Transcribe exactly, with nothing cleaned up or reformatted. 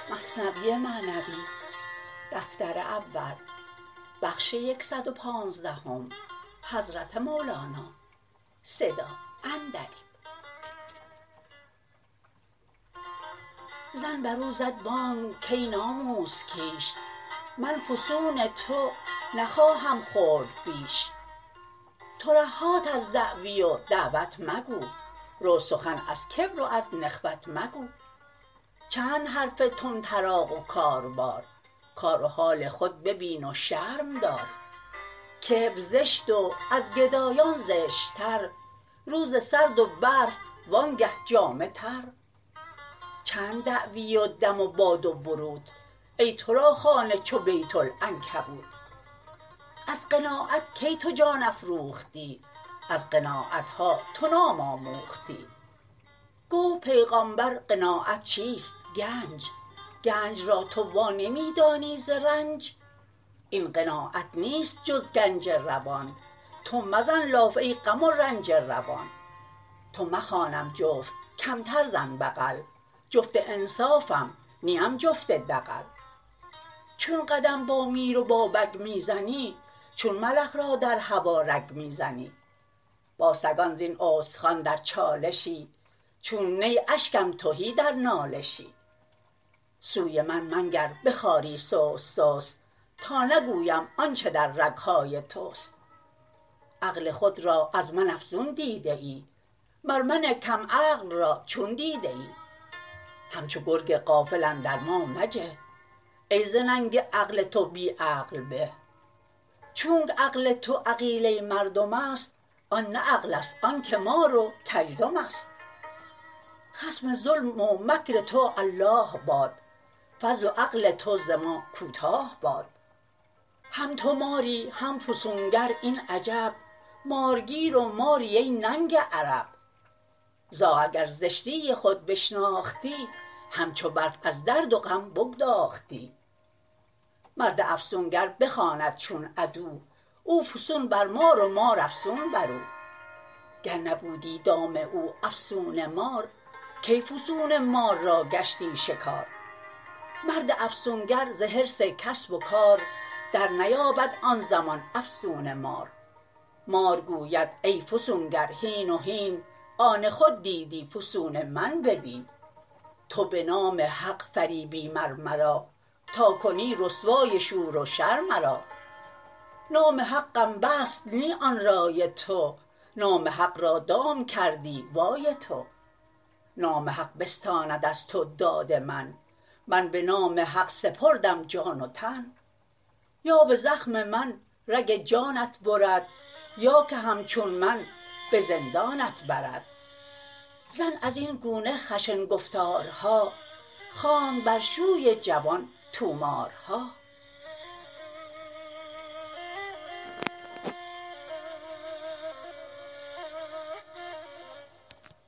زن بر او زد بانگ کای ناموس کیش من فسون تو نخواهم خورد بیش ترهات از دعوی و دعوت مگو رو سخن از کبر و از نخوت مگو چند حرف طمطراق و کاربار کار و حال خود ببین و شرم دار کبر زشت و از گدایان زشت تر روز سرد و برف وانگه جامه تر چند دعوی و دم و باد و بروت ای تو را خانه چو بیت العنکبوت از قناعت کی تو جان افروختی از قناعت ها تو نام آموختی گفت پیغامبر قناعت چیست گنج گنج را تو وا نمی دانی ز رنج این قناعت نیست جز گنج روان تو مزن لاف ای غم و رنج روان تو مخوانم جفت کمتر زن بغل جفت انصافم نیم جفت دغل چون قدم با میر و با بگ می زنی چون ملخ را در هوا رگ می زنی با سگان زین استخوان در چالشی چون نی اشکم تهی در نالشی سوی من منگر به خواری سست سست تا نگویم آنچ در رگ های توست عقل خود را از من افزون دیده ای مر من کم عقل را چون دیده ای همچو گرگ غافل اندر ما مجه ای ز ننگ عقل تو بی عقل به چونک عقل تو عقیله مردمست آن نه عقلست آنک مار و کژدمست خصم ظلم و مکر تو الله باد فضل و عقل تو ز ما کوتاه باد هم تو ماری هم فسونگر این عجب مارگیر و ماری ای ننگ عرب زاغ اگر زشتی خود بشناختی همچو برف از درد و غم بگداختی مرد افسونگر بخواند چون عدو او فسون بر مار و مار افسون برو گر نبودی دام او افسون مار کی فسون مار را گشتی شکار مرد افسونگر ز حرص کسب و کار در نیابد آن زمان افسون مار مار گوید ای فسونگر هین و هین آن خود دیدی فسون من ببین تو به نام حق فریبی مر مرا تا کنی رسوای شور و شر مرا نام حقم بست نی آن رای تو نام حق را دام کردی وای تو نام حق بستاند از تو داد من من به نام حق سپردم جان و تن یا به زخم من رگ جانت برد یا که همچون من به زندانت برد زن از این گونه خشن گفتارها خواند بر شوی جوان طومارها